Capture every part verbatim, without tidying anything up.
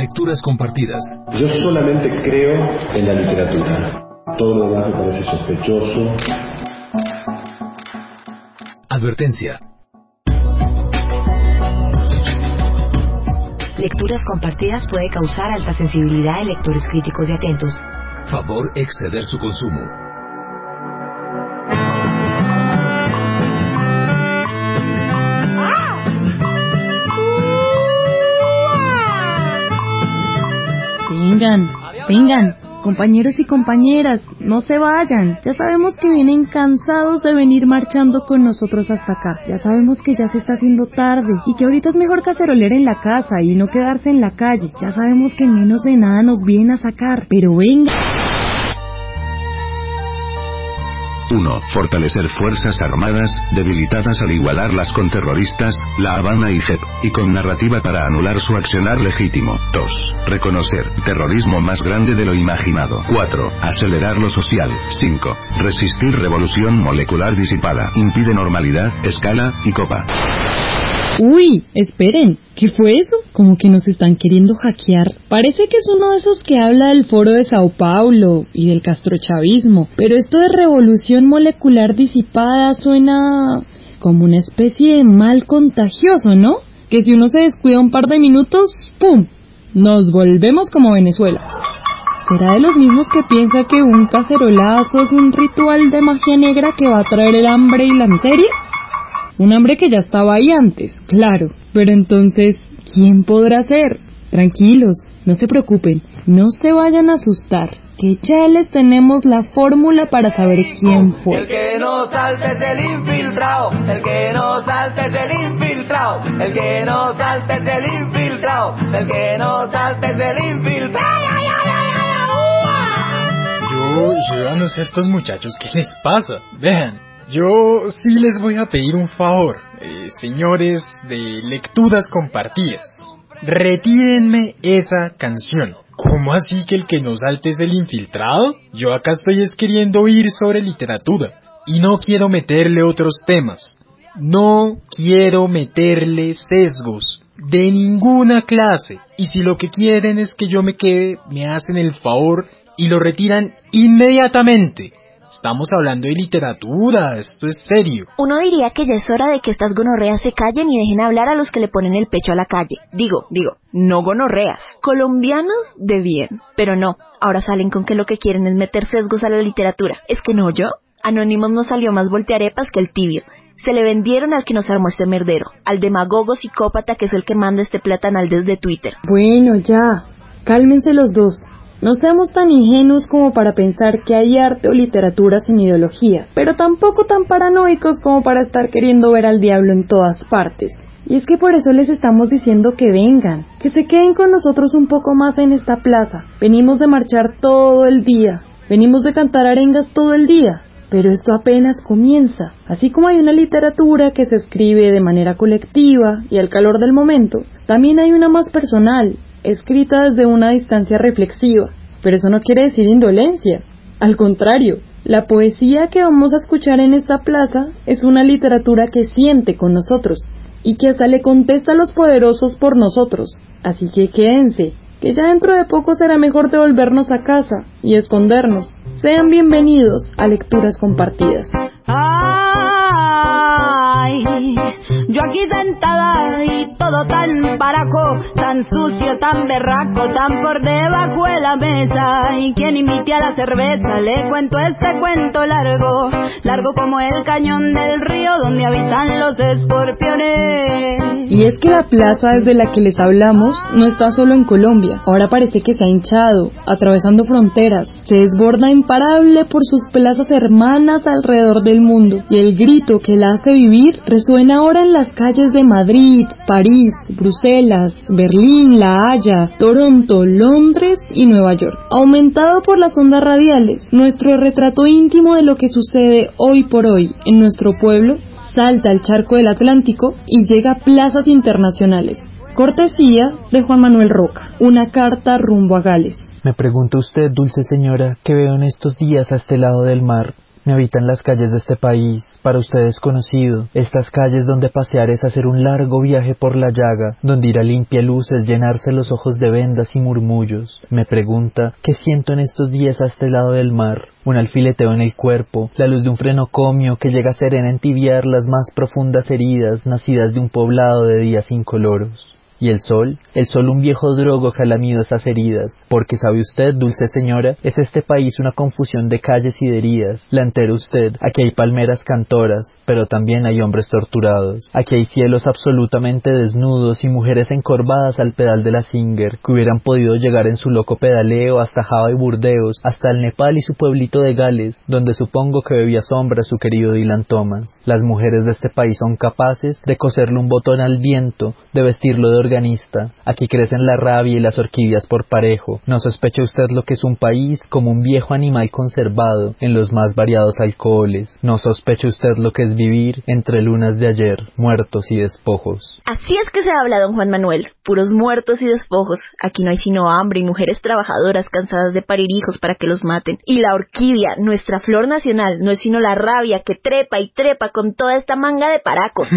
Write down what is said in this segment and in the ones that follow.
Lecturas compartidas. Yo solamente creo en la literatura. Todo lo demás me parece sospechoso. Advertencia. Lecturas compartidas puede causar alta sensibilidad en lectores críticos y atentos. Favor exceder su consumo. Vengan, vengan, compañeros y compañeras, no se vayan. Ya sabemos que vienen cansados de venir marchando con nosotros hasta acá. Ya sabemos que ya se está haciendo tarde y que ahorita es mejor cacerolear en la casa y no quedarse en la calle. Ya sabemos que en menos de nada nos vienen a sacar, pero vengan. uno. Fortalecer fuerzas armadas, debilitadas al igualarlas con terroristas, La Habana y J E P, y con narrativa para anular su accionar legítimo. dos. Reconocer, terrorismo más grande de lo imaginado. cuatro. Acelerar lo social. cinco. Resistir revolución molecular disipada. Impide normalidad, escala y copa. Uy, esperen, ¿qué fue eso? Como que nos están queriendo hackear. Parece que es uno de esos que habla del foro de Sao Paulo y del castrochavismo, pero esto de revolución molecular disipada suena como una especie de mal contagioso, ¿no? Que si uno se descuida un par de minutos, ¡pum!, nos volvemos como Venezuela. ¿Será de los mismos que piensa que un cacerolazo es un ritual de magia negra que va a traer el hambre y la miseria? Un hambre que ya estaba ahí antes, claro. Pero entonces, ¿quién podrá ser? Tranquilos, no se preocupen, no se vayan a asustar, que ya les tenemos la fórmula para saber quién fue. El que no salte es el infiltrado, el que no salte es el infiltrado, el que no salte es el infiltrado, el que no salte es el infiltrado. Yo, yo no sé a estos muchachos qué les pasa. Vean, yo sí les voy a pedir un favor, eh, señores de Lecturas Compartidas. Retírenme esa canción. ¿Cómo así que el que no salte es el infiltrado? Yo acá estoy es queriendo oír sobre literatura y no quiero meterle otros temas. No quiero meterle sesgos de ninguna clase. Y si lo que quieren es que yo me quede, me hacen el favor y lo retiran inmediatamente. Estamos hablando de literatura, esto es serio. Uno diría que ya es hora de que estas gonorreas se callen y dejen hablar a los que le ponen el pecho a la calle. Digo, digo, no gonorreas, colombianos de bien. Pero no, ahora salen con que lo que quieren es meter sesgos a la literatura. ¿Es que no yo? Anónimos nos salió más voltearepas que el tibio. Se le vendieron al que nos armó este merdero, al demagogo psicópata que es el que manda este platanal desde Twitter. Bueno, ya, cálmense los dos. No seamos tan ingenuos como para pensar que hay arte o literatura sin ideología, pero tampoco tan paranoicos como para estar queriendo ver al diablo en todas partes. Y es que por eso les estamos diciendo que vengan, que se queden con nosotros un poco más en esta plaza. Venimos de marchar todo el día, venimos de cantar arengas todo el día, pero esto apenas comienza. Así como hay una literatura que se escribe de manera colectiva y al calor del momento, también hay una más personal, escrita desde una distancia reflexiva, pero eso no quiere decir indolencia. Al contrario, la poesía que vamos a escuchar en esta plaza es una literatura que siente con nosotros y que hasta le contesta a los poderosos por nosotros. Así que quédense, que ya dentro de poco será mejor devolvernos a casa y escondernos. Sean bienvenidos a Lecturas Compartidas. Ay, yo aquí sentada y todo tan paraco, tan sucio, tan berraco, tan por debajo de la mesa. Y quien invite a la cerveza, le cuento este cuento largo, largo como el cañón del río donde habitan los escorpiones. Y es que la plaza desde la que les hablamos no está solo en Colombia. Ahora parece que se ha hinchado, atravesando fronteras, se desborda imparable por sus plazas hermanas alrededor del mundo, y el grito que la hace vivir resuena ahora en las calles de Madrid, París, Bruselas, Berlín, La Haya, Toronto, Londres y Nueva York. Aumentado por las ondas radiales, nuestro retrato íntimo de lo que sucede hoy por hoy en nuestro pueblo salta al charco del Atlántico y llega a plazas internacionales. Cortesía de Juan Manuel Roca, una carta rumbo a Gales. Me pregunta usted, dulce señora, ¿qué veo en estos días a este lado del mar? Me habitan las calles de este país, para usted desconocido, estas calles donde pasear es hacer un largo viaje por la llaga, donde ir a limpia luz es llenarse los ojos de vendas y murmullos. Me pregunta, ¿qué siento en estos días a este lado del mar? Un alfileteo en el cuerpo, la luz de un frenocomio que llega a serena a entibiar las más profundas heridas nacidas de un poblado de días incoloros. ¿Y el sol? El sol un viejo drogo que ha lamido esas heridas, porque sabe usted, dulce señora, es este país una confusión de calles y de heridas. La entera usted, aquí hay palmeras cantoras, pero también hay hombres torturados. Aquí hay cielos absolutamente desnudos y mujeres encorvadas al pedal de la Singer, que hubieran podido llegar en su loco pedaleo hasta Java y Burdeos, hasta el Nepal y su pueblito de Gales, donde supongo que bebía sombra su querido Dylan Thomas. Las mujeres de este país son capaces de coserle un botón al viento, de vestirlo de organista. Aquí crecen la rabia y las orquídeas por parejo. No sospecha usted lo que es un país como un viejo animal conservado en los más variados alcoholes. No sospecha usted lo que es vivir entre lunas de ayer, muertos y despojos. Así es que se habla, don Juan Manuel. Puros muertos y despojos. Aquí no hay sino hambre y mujeres trabajadoras cansadas de parir hijos para que los maten. Y la orquídea, nuestra flor nacional, no es sino la rabia que trepa y trepa con toda esta manga de paracos.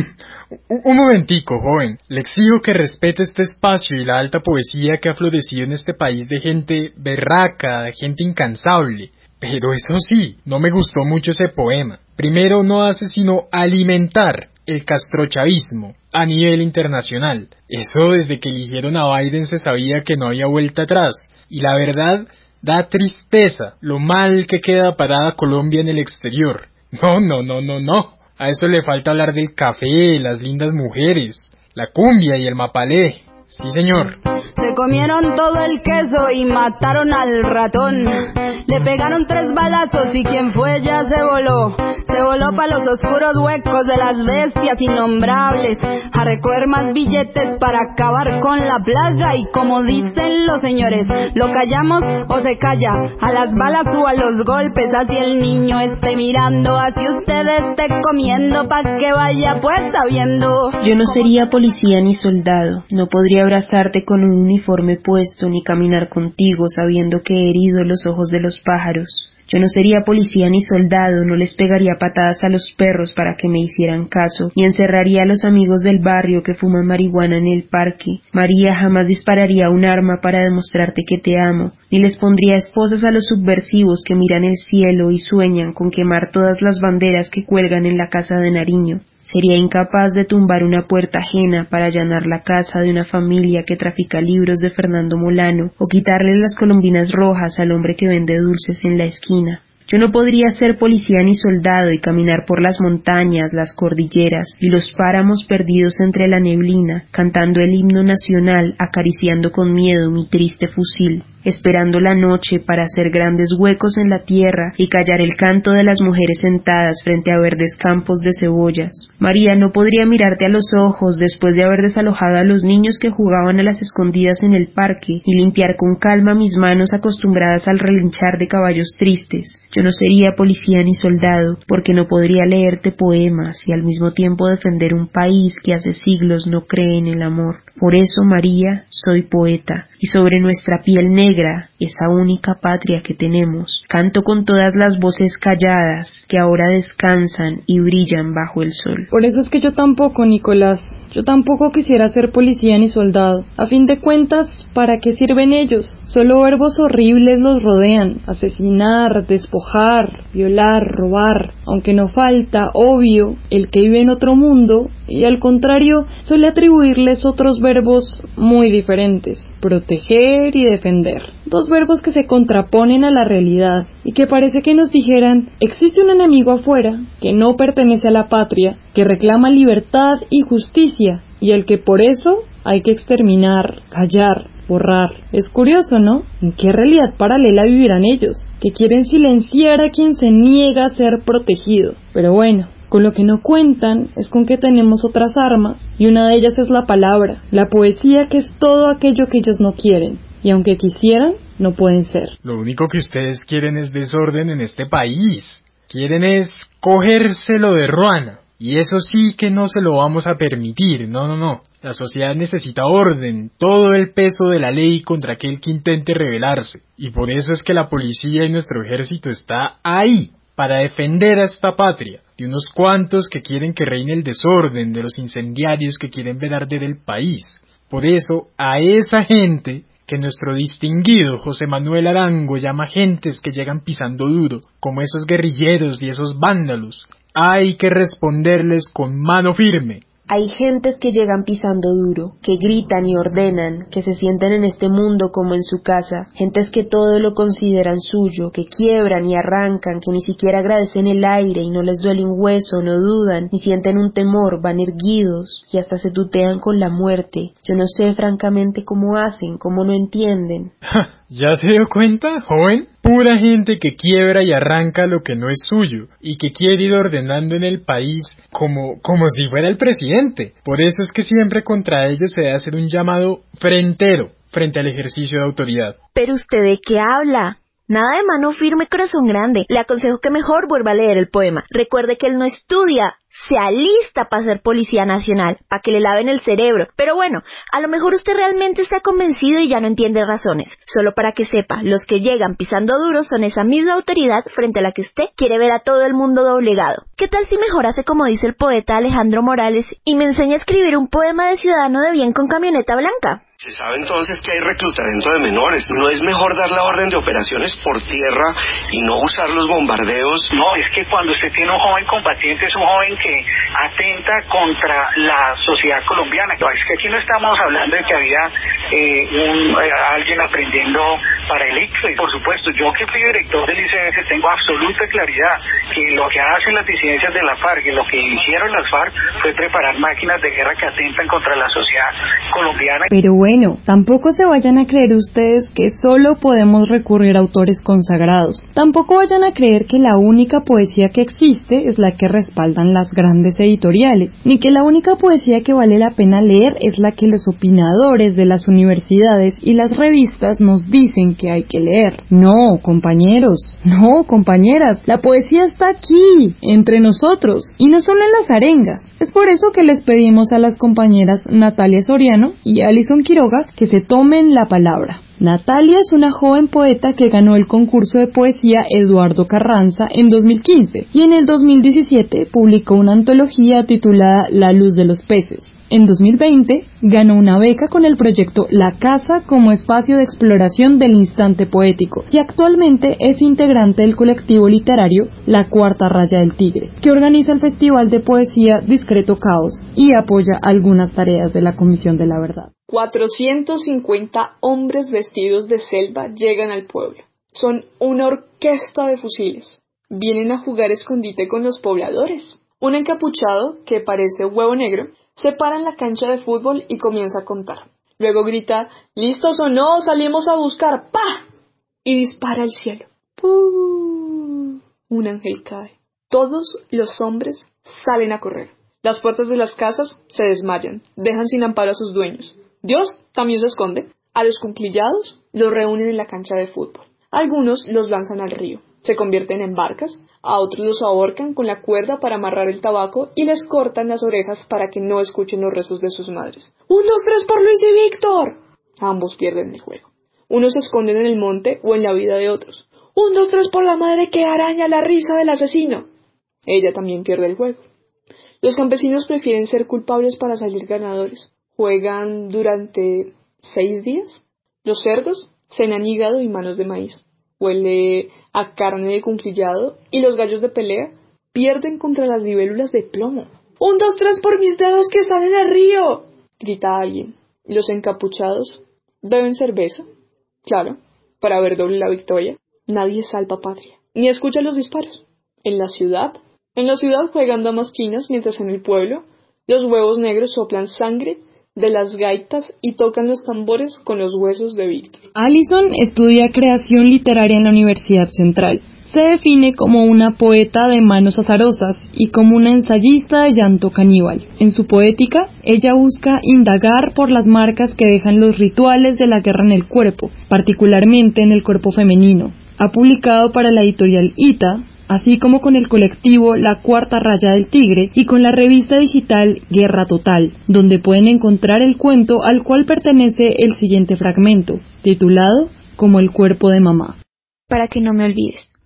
Un momentico, joven. Le exijo que respete este espacio y la alta poesía que ha florecido en este país de gente berraca, de gente incansable. Pero eso sí, no me gustó mucho ese poema. Primero, no hace sino alimentar el castrochavismo a nivel internacional. Eso desde que eligieron a Biden se sabía que no había vuelta atrás. Y la verdad, da tristeza lo mal que queda parada Colombia en el exterior. No, no, no, no, no. A eso le falta hablar del café, las lindas mujeres, la cumbia y el mapalé. Sí, señor. Se comieron todo el queso y mataron al ratón. Le pegaron tres balazos y quien fue ya se voló. Se voló pa' los oscuros huecos de las bestias innombrables, a recoger más billetes para acabar con la plaga. Y como dicen los señores, lo callamos o se calla, a las balas o a los golpes. Así el niño esté mirando, así usted esté comiendo, pa' que vaya pues sabiendo. Yo no sería policía ni soldado, no podría abrazarte con un uniforme puesto ni caminar contigo sabiendo que he herido los ojos de los pájaros. Yo no sería policía ni soldado, no les pegaría patadas a los perros para que me hicieran caso, ni encerraría a los amigos del barrio que fuman marihuana en el parque. María, jamás dispararía un arma para demostrarte que te amo, ni les pondría esposas a los subversivos que miran el cielo y sueñan con quemar todas las banderas que cuelgan en la casa de Nariño. Sería incapaz de tumbar una puerta ajena para allanar la casa de una familia que trafica libros de Fernando Molano o quitarle las colombinas rojas al hombre que vende dulces en la esquina. Yo no podría ser policía ni soldado y caminar por las montañas, las cordilleras y los páramos perdidos entre la neblina, cantando el himno nacional, acariciando con miedo mi triste fusil, esperando la noche para hacer grandes huecos en la tierra y callar el canto de las mujeres sentadas frente a verdes campos de cebollas. María, no podría mirarte a los ojos después de haber desalojado a los niños que jugaban a las escondidas en el parque y limpiar con calma mis manos acostumbradas al relinchar de caballos tristes. Yo no sería policía ni soldado, porque no podría leerte poemas y al mismo tiempo defender un país que hace siglos no cree en el amor. Por eso, María, soy poeta, y sobre nuestra piel negra, esa única patria que tenemos, canto con todas las voces calladas que ahora descansan y brillan bajo el sol. Por eso es que yo tampoco, Nicolás, yo tampoco quisiera ser policía ni soldado. A fin de cuentas, ¿para qué sirven ellos? Solo verbos horribles los rodean: asesinar, despojar, violar, robar, aunque no falta, obvio, el que vive en otro mundo, y al contrario, suele atribuirles otros verbos muy diferentes: proteger y defender. Dos verbos que se contraponen a la realidad y que parece que nos dijeran: existe un enemigo afuera que no pertenece a la patria, que reclama libertad y justicia, y el que por eso hay que exterminar, callar, borrar. Es curioso, ¿no? ¿En qué realidad paralela vivirán ellos, que quieren silenciar a quien se niega a ser protegido? Pero bueno, con lo que no cuentan es con que tenemos otras armas, y una de ellas es la palabra, la poesía, que es todo aquello que ellos no quieren, y aunque quisieran, no pueden ser. Lo único que ustedes quieren es desorden en este país. Quieren es cogérselo de ruana, y eso sí que no se lo vamos a permitir. No, no, no. La sociedad necesita orden, todo el peso de la ley contra aquel que intente rebelarse, y por eso es que la policía y nuestro ejército está ahí, para defender a esta patria, de unos cuantos que quieren que reine el desorden, de los incendiarios que quieren ver arder el país. Por eso, a esa gente que nuestro distinguido José Manuel Arango llama gentes que llegan pisando duro, como esos guerrilleros y esos vándalos, hay que responderles con mano firme. Hay gentes que llegan pisando duro, que gritan y ordenan, que se sienten en este mundo como en su casa, gentes que todo lo consideran suyo, que quiebran y arrancan, que ni siquiera agradecen el aire y no les duele un hueso, no dudan, ni sienten un temor, van erguidos y hasta se tutean con la muerte. Yo no sé francamente cómo hacen, cómo no entienden. ¿Ya se dio cuenta, joven? Pura gente que quiebra y arranca lo que no es suyo, y que quiere ir ordenando en el país como, como si fuera el presidente. Por eso es que siempre contra ellos se debe hacer un llamado frentero, frente al ejercicio de autoridad. ¿Pero usted de qué habla? Nada de mano firme, corazón grande. Le aconsejo que mejor vuelva a leer el poema. Recuerde que él no estudia, se alista para ser policía nacional, para que le laven el cerebro. Pero bueno, a lo mejor usted realmente está convencido y ya no entiende razones. Solo para que sepa, los que llegan pisando duro son esa misma autoridad frente a la que usted quiere ver a todo el mundo doblegado. ¿Qué tal si mejor hace como dice el poeta Alejandro Morales y me enseña a escribir un poema de ciudadano de bien con camioneta blanca? Se sabe entonces que hay reclutamiento de menores. ¿No es mejor dar la orden de operaciones por tierra y no usar los bombardeos? No, es que cuando usted tiene un joven combatiente es un joven que atenta contra la sociedad colombiana. No, es que aquí no estamos hablando de que había eh, un, eh, alguien aprendiendo para el I C F E. Por supuesto, yo que fui director del I C F tengo absoluta claridad que lo que hacen las disidencias de la FARC y lo que hicieron las FARC fue preparar máquinas de guerra que atentan contra la sociedad colombiana. Pero bueno, Bueno, tampoco se vayan a creer ustedes que solo podemos recurrir a autores consagrados. Tampoco vayan a creer que la única poesía que existe es la que respaldan las grandes editoriales, ni que la única poesía que vale la pena leer es la que los opinadores de las universidades y las revistas nos dicen que hay que leer. No, compañeros, no, compañeras, la poesía está aquí, entre nosotros, y no solo en las arengas. Es por eso que les pedimos a las compañeras Natalia Soriano y Alison Quiroga que se tomen la palabra. Natalia es una joven poeta que ganó el concurso de poesía Eduardo Carranza en dos mil quince y en el dos mil diecisiete publicó una antología titulada La luz de los peces. En dos mil veinte ganó una beca con el proyecto La Casa como espacio de exploración del instante poético y actualmente es integrante del colectivo literario La Cuarta Raya del Tigre, que organiza el Festival de Poesía Discreto Caos y apoya algunas tareas de la Comisión de la Verdad. cuatrocientos cincuenta hombres vestidos de selva llegan al pueblo. Son una orquesta de fusiles. Vienen a jugar escondite con los pobladores. Un encapuchado, que parece huevo negro, se para en la cancha de fútbol y comienza a contar. Luego grita, ¿listos o no? Salimos a buscar. ¡Pah! Y dispara al cielo. ¡Pum! Un ángel cae. Todos los hombres salen a correr. Las puertas de las casas se desmayan, dejan sin amparo a sus dueños. Dios también se esconde. A los cuclillados los reúnen en la cancha de fútbol. Algunos los lanzan al río. Se convierten en barcas, a otros los ahorcan con la cuerda para amarrar el tabaco y les cortan las orejas para que no escuchen los rezos de sus madres. ¡Un, dos, tres por Luis y Víctor! Ambos pierden el juego. Unos se esconden en el monte o en la vida de otros. ¡Un, dos, tres por la madre que araña la risa del asesino! Ella también pierde el juego. Los campesinos prefieren ser culpables para salir ganadores. Juegan durante seis días. Los cerdos cenan hígado y manos de maíz. Huele a carne de cunclillado y los gallos de pelea pierden contra las libélulas de plomo. ¡Un, dos, tres por mis dedos que están en el río!, grita alguien. Los encapuchados beben cerveza, claro, para ver doble la victoria. Nadie salva patria, ni escucha los disparos. En la ciudad, en la ciudad juegan damas chinas, mientras en el pueblo los huevos negros soplan sangre de las gaitas y tocan los tambores con los huesos de Víctor. Alison estudia creación literaria en la Universidad Central. Se define como una poeta de manos azarosas y como una ensayista de llanto caníbal. En su poética, ella busca indagar por las marcas que dejan los rituales de la guerra en el cuerpo, particularmente en el cuerpo femenino. Ha publicado para la editorial Ita, así como con el colectivo La Cuarta Raya del Tigre y con la revista digital Guerra Total, donde pueden encontrar el cuento al cual pertenece el siguiente fragmento, titulado Como el cuerpo de mamá. Para que no me olvides,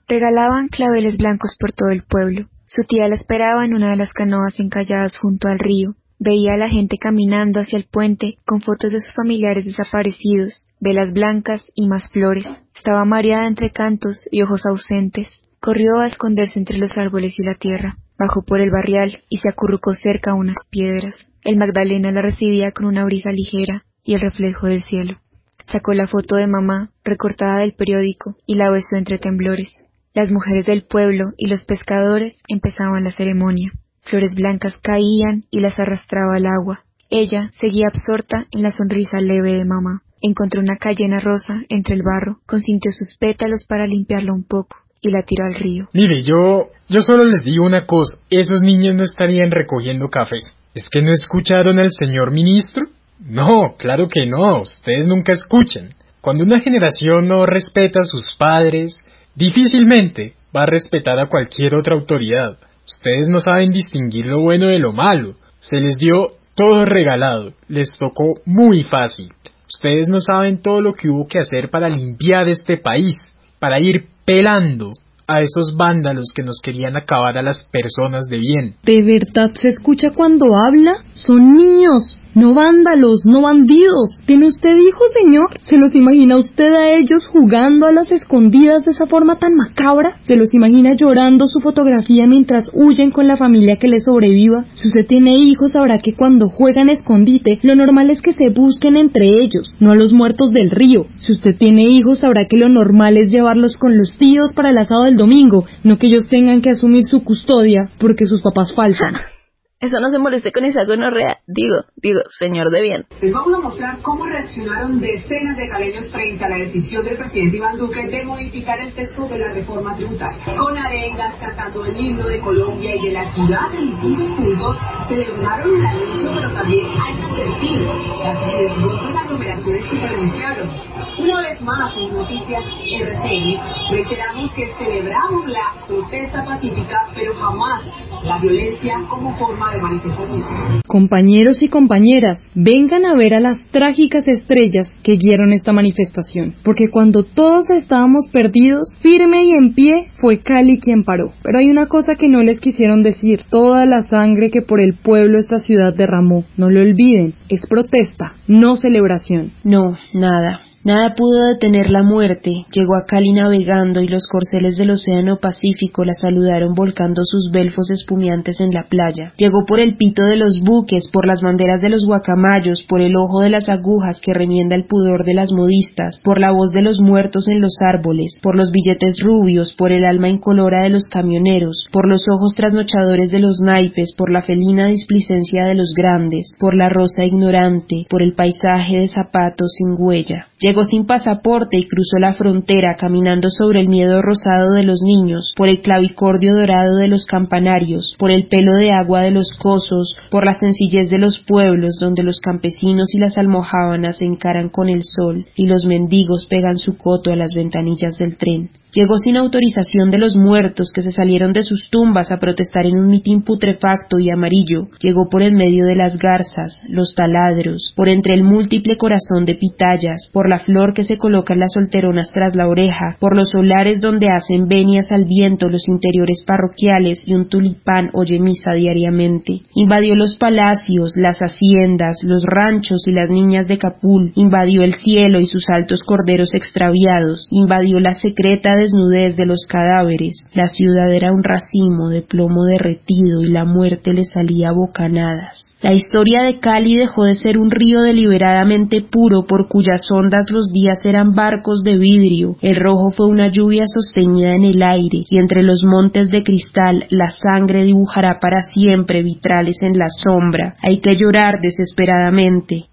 Regalaban claveles blancos por todo el pueblo. Su tía la esperaba en una de las canoas encalladas junto al río. Veía a la gente caminando hacia el puente con fotos de sus familiares desaparecidos, velas blancas y más flores. Estaba mareada entre cantos y ojos ausentes. Corrió a esconderse entre los árboles y la tierra. Bajó por el barrial y se acurrucó cerca a unas piedras. El Magdalena la recibía con una brisa ligera y el reflejo del cielo. Sacó la foto de mamá, recortada del periódico, y la besó entre temblores. Las mujeres del pueblo y los pescadores empezaban la ceremonia. Flores blancas caían y las arrastraba al agua. Ella seguía absorta en la sonrisa leve de mamá. Encontró una cayena rosa entre el barro, consintió sus pétalos para limpiarla un poco y la tiró al río. Mire, yo, yo solo les digo una cosa, esos niños no estarían recogiendo café. ¿Es que no escucharon al señor ministro? No, claro que no, ustedes nunca escuchan. Cuando una generación no respeta a sus padres, difícilmente va a respetar a cualquier otra autoridad. Ustedes no saben distinguir lo bueno de lo malo. Se les dio todo regalado, les tocó muy fácil. Ustedes no saben todo lo que hubo que hacer para limpiar este país, para ir pelando a esos vándalos que nos querían acabar a las personas de bien. ¿De verdad se escucha cuando habla? Son niños, no vándalos, no bandidos. ¿Tiene usted hijos, señor? ¿Se los imagina usted a ellos jugando a las escondidas de esa forma tan macabra? ¿Se los imagina llorando su fotografía mientras huyen con la familia que les sobreviva? Si usted tiene hijos, sabrá que cuando juegan escondite, lo normal es que se busquen entre ellos, no a los muertos del río. Si usted tiene hijos, sabrá que lo normal es llevarlos con los tíos para el asado del domingo, no que ellos tengan que asumir su custodia porque sus papás faltan. Eso no se moleste con esa gonorrea, digo, digo, señor de bien. Les vamos a mostrar cómo reaccionaron decenas de caleños frente a la decisión del presidente Iván Duque de modificar el texto de la reforma tributaria. Con arengas, cantando el himno de Colombia y de la ciudad en distintos puntos, celebraron el anuncio, pero también han advertido las riesgosas aglomeraciones que se denunciaron. Una vez más, en Noticias R C N, reiteramos que celebramos la protesta pacífica, pero jamás la violencia como forma de manifestación. Compañeros y compañeras, vengan a ver a las trágicas estrellas que guiaron esta manifestación, porque cuando todos estábamos perdidos, firme y en pie, fue Cali quien paró. Pero hay una cosa que no les quisieron decir: toda la sangre que por el pueblo esta ciudad derramó, no lo olviden, es protesta, no celebración. No, nada. Nada pudo detener la muerte. Llegó a Cali navegando y los corceles del Océano Pacífico la saludaron volcando sus belfos espumeantes en la playa. Llegó por el pito de los buques, por las banderas de los guacamayos, por el ojo de las agujas que remienda el pudor de las modistas, por la voz de los muertos en los árboles, por los billetes rubios, por el alma incolora de los camioneros, por los ojos trasnochadores de los naipes, por la felina displicencia de los grandes, por la rosa ignorante, por el paisaje de zapatos sin huella. Llegó sin pasaporte y cruzó la frontera caminando sobre el miedo rosado de los niños, por el clavicordio dorado de los campanarios, por el pelo de agua de los cosos, por la sencillez de los pueblos donde los campesinos y las almojábanas se encaran con el sol y los mendigos pegan su coto a las ventanillas del tren. Llegó sin autorización de los muertos que se salieron de sus tumbas a protestar en un mitin putrefacto y amarillo. Llegó por en medio de las garzas, los taladros, por entre el múltiple corazón de pitayas, por la flor que se colocan las solteronas tras la oreja, por los solares donde hacen venias al viento los interiores parroquiales y un tulipán oye misa diariamente. Invadió los palacios, las haciendas, los ranchos y las niñas de Capul. Invadió el cielo y sus altos corderos extraviados. Invadió la secreta desnudez de los cadáveres. La ciudad era un racimo de plomo derretido y la muerte le salía a bocanadas. La historia de Cali dejó de ser un río deliberadamente puro por cuyas ondas los días eran barcos de vidrio. El rojo fue una lluvia sostenida en el aire y entre los montes de cristal la sangre dibujará para siempre vitrales en la sombra. Hay que llorar desesperadamente.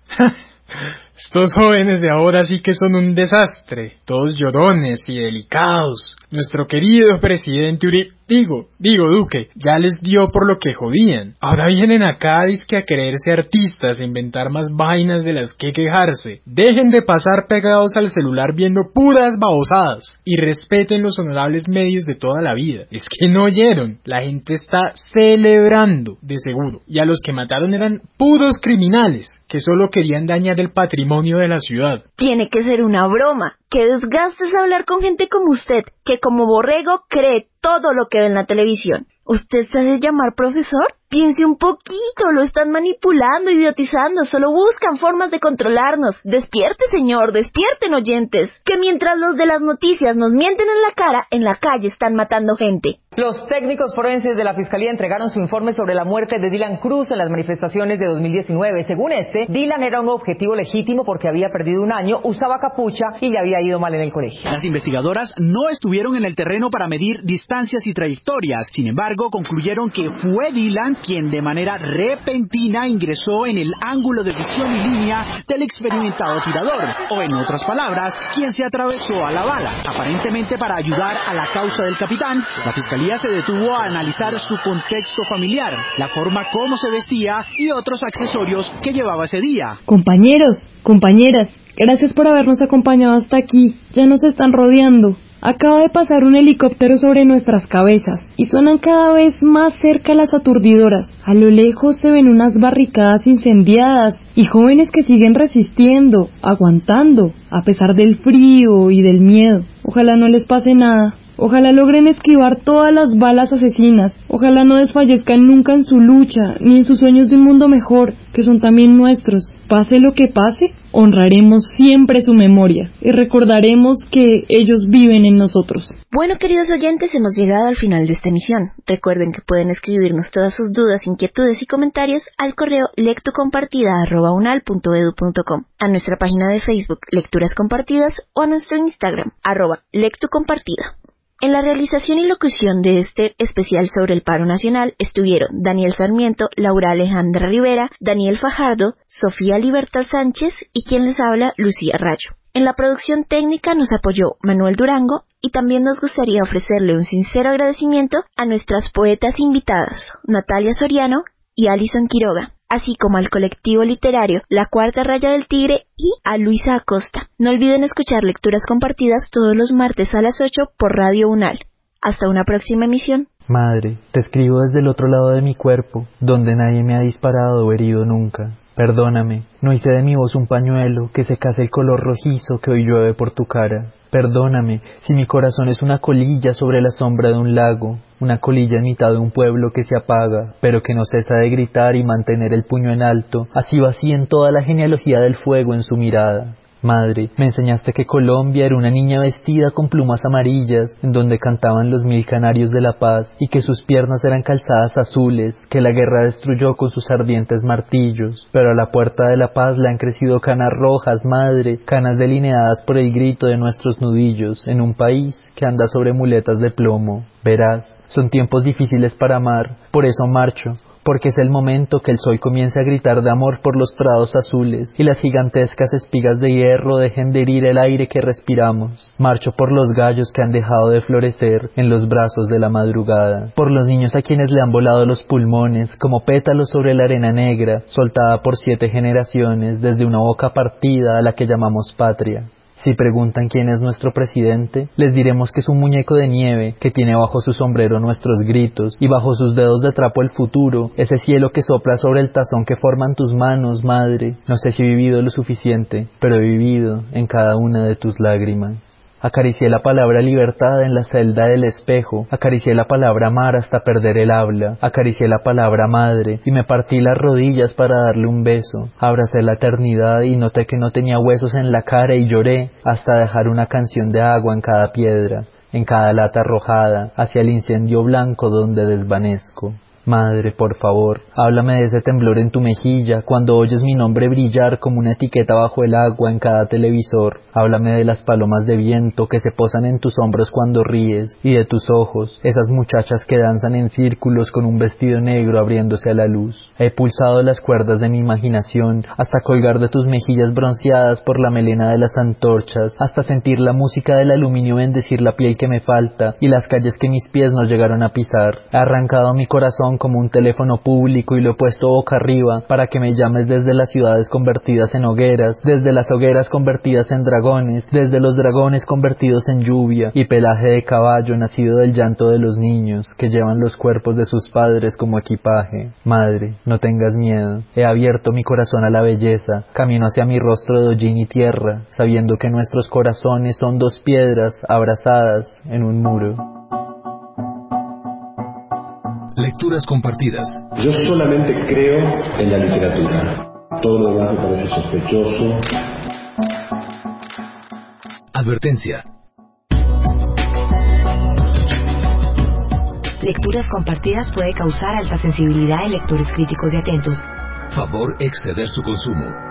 Estos jóvenes de ahora sí que son un desastre, todos llorones y delicados. Nuestro querido presidente Uribe... Digo, digo, Duque, ya les dio por lo que jodían. Ahora vienen acá dizque a creerse artistas, a inventar más vainas de las que quejarse. Dejen de pasar pegados al celular viendo puras babosadas y respeten los honorables medios de toda la vida. Es que no oyeron, la gente está celebrando, de seguro. Y a los que mataron eran puros criminales, que solo querían dañar el patrimonio de la ciudad. Tiene que ser una broma. Qué desgaste es hablar con gente como usted, que como borrego cree todo lo que ve en la televisión. ¿Usted se hace llamar profesor? Piense un poquito, lo están manipulando, idiotizando, solo buscan formas de controlarnos. Despierte, señor, despierten, oyentes, que mientras los de las noticias nos mienten en la cara, en la calle están matando gente. Los técnicos forenses de la Fiscalía entregaron su informe sobre la muerte de Dylan Cruz en las manifestaciones de dos mil diecinueve. Según este, Dylan era un objetivo legítimo porque había perdido un año, usaba capucha y le había ido mal en el colegio. Las investigadoras no estuvieron en el terreno para medir distancias y trayectorias. Sin embargo, concluyeron que fue Dylan quien de manera repentina ingresó en el ángulo de visión y línea del experimentado tirador, o en otras palabras, quien se atravesó a la bala, aparentemente para ayudar a la causa del capitán. La Fiscalía se detuvo a analizar su contexto familiar, la forma como se vestía y otros accesorios que llevaba ese día. Compañeros, compañeras, gracias por habernos acompañado hasta aquí. Ya nos están rodeando. Acaba de pasar un helicóptero sobre nuestras cabezas y suenan cada vez más cerca las aturdidoras. A lo lejos se ven unas barricadas incendiadas y jóvenes que siguen resistiendo, aguantando, a pesar del frío y del miedo. Ojalá no les pase nada. Ojalá logren esquivar todas las balas asesinas. Ojalá no desfallezcan nunca en su lucha, ni en sus sueños de un mundo mejor, que son también nuestros. Pase lo que pase, honraremos siempre su memoria y recordaremos que ellos viven en nosotros. Bueno, queridos oyentes, hemos llegado al final de esta emisión. Recuerden que pueden escribirnos todas sus dudas, inquietudes y comentarios al correo lectucompartida arroba unal punto edu punto com, a nuestra página de Facebook Lecturas Compartidas o a nuestro Instagram arroba lectucompartida. En la realización y locución de este especial sobre el paro nacional estuvieron Daniel Sarmiento, Laura Alejandra Rivera, Daniel Fajardo, Sofía Libertad Sánchez y quien les habla, Lucía Rayo. En la producción técnica nos apoyó Manuel Durango y también nos gustaría ofrecerle un sincero agradecimiento a nuestras poetas invitadas, Natalia Soriano y Alison Quiroga, así como al colectivo literario La Cuarta Raya del Tigre y a Luisa Acosta. No olviden escuchar Lecturas Compartidas todos los martes a las ocho por Radio Unal. Hasta una próxima emisión. Madre, te escribo desde el otro lado de mi cuerpo, donde nadie me ha disparado o herido nunca. Perdóname, no hice de mi voz un pañuelo que secase el color rojizo que hoy llueve por tu cara. Perdóname si mi corazón es una colilla sobre la sombra de un lago, una colilla en mitad de un pueblo que se apaga, pero que no cesa de gritar y mantener el puño en alto, así vacíen toda la genealogía del fuego en su mirada. Madre, me enseñaste que Colombia era una niña vestida con plumas amarillas, en donde cantaban los mil canarios de la paz, y que sus piernas eran calzadas azules, que la guerra destruyó con sus ardientes martillos. Pero a la puerta de la paz le han crecido canas rojas, madre, canas delineadas por el grito de nuestros nudillos, en un país que anda sobre muletas de plomo. Verás, son tiempos difíciles para amar, por eso marcho, porque es el momento que el sol comience a gritar de amor por los prados azules y las gigantescas espigas de hierro dejen de herir el aire que respiramos. Marcho por los gallos que han dejado de florecer en los brazos de la madrugada, por los niños a quienes le han volado los pulmones como pétalos sobre la arena negra, soltada por siete generaciones desde una boca partida a la que llamamos patria. Si preguntan quién es nuestro presidente, les diremos que es un muñeco de nieve que tiene bajo su sombrero nuestros gritos y bajo sus dedos de trapo el futuro, ese cielo que sopla sobre el tazón que forman tus manos, madre. No sé si he vivido lo suficiente, pero he vivido en cada una de tus lágrimas. Acaricié la palabra libertad en la celda del espejo, acaricié la palabra amar hasta perder el habla, acaricié la palabra madre y me partí las rodillas para darle un beso. Abracé la eternidad y noté que no tenía huesos en la cara y lloré hasta dejar una canción de agua en cada piedra, en cada lata arrojada hacia el incendio blanco donde desvanezco. Madre, por favor, háblame de ese temblor en tu mejilla cuando oyes mi nombre brillar como una etiqueta bajo el agua en cada televisor. Háblame de las palomas de viento que se posan en tus hombros cuando ríes y de tus ojos, esas muchachas que danzan en círculos con un vestido negro abriéndose a la luz. He pulsado las cuerdas de mi imaginación hasta colgar de tus mejillas bronceadas por la melena de las antorchas, hasta sentir la música del aluminio bendecir la piel que me falta y las calles que mis pies no llegaron a pisar. He arrancado mi corazón como un teléfono público y lo he puesto boca arriba para que me llames desde las ciudades convertidas en hogueras, desde las hogueras convertidas en dragones, desde los dragones convertidos en lluvia y pelaje de caballo nacido del llanto de los niños que llevan los cuerpos de sus padres como equipaje. Madre, no tengas miedo. He abierto mi corazón a la belleza, camino hacia mi rostro de hollín y tierra, sabiendo que nuestros corazones son dos piedras abrazadas en un muro. Lecturas compartidas. Yo solamente creo en la literatura. Todo lo demás me parece sospechoso. Advertencia. Lecturas compartidas puede causar alta sensibilidad en lectores críticos y atentos. Favor exceder su consumo.